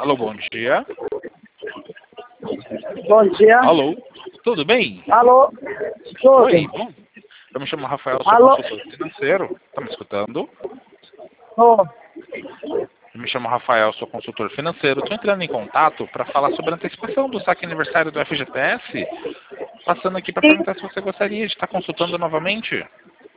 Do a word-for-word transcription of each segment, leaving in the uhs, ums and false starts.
Alô, bom dia. Bom dia. Alô, tudo bem? Alô? Tudo. Oi, bom. Eu me chamo Rafael, sou Alô? consultor financeiro. Tá me escutando? Ô, Eu me chamo Rafael, sou consultor financeiro. Estou entrando em contato para falar sobre a antecipação do saque aniversário do F G T S. Passando aqui para sim, perguntar se você gostaria de estar consultando novamente.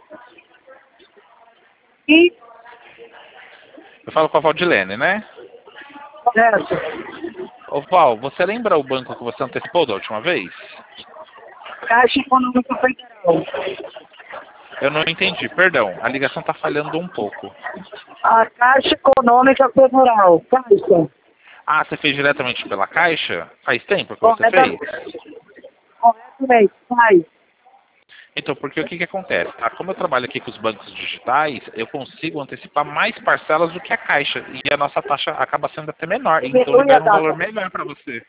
sim, Eu falo com a Valdilene, né? correto. Ô Val, você lembra o banco que você antecipou da última vez? Caixa Econômica Federal. Eu não entendi, perdão. A ligação está falhando um pouco. A Caixa Econômica Federal. Caixa. Ah, você fez diretamente pela Caixa? Faz tempo que você Corretamente. fez? Corretamente. Faz. Então, porque o que, que acontece? Tá? Como eu trabalho aqui com os bancos digitais, eu consigo antecipar mais parcelas do que a Caixa. E a nossa taxa acaba sendo até menor. Então, Diminui a libera um valor data. melhor para você.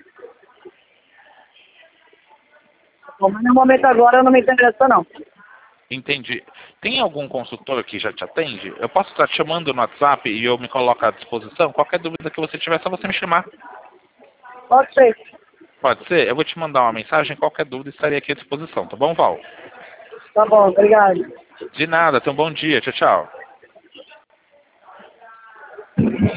Mas no momento agora não me interessa, não. Entendi. Tem algum consultor que já te atende? Eu posso estar te chamando no WhatsApp e eu me coloco à disposição? Qualquer dúvida que você tiver, é só você me chamar. Pode ser. Pode ser? Eu vou te mandar uma mensagem. Qualquer dúvida, estarei aqui à disposição. Tá bom, Val? Tá bom, obrigado. De nada. Tenha um bom dia. Tchau, tchau.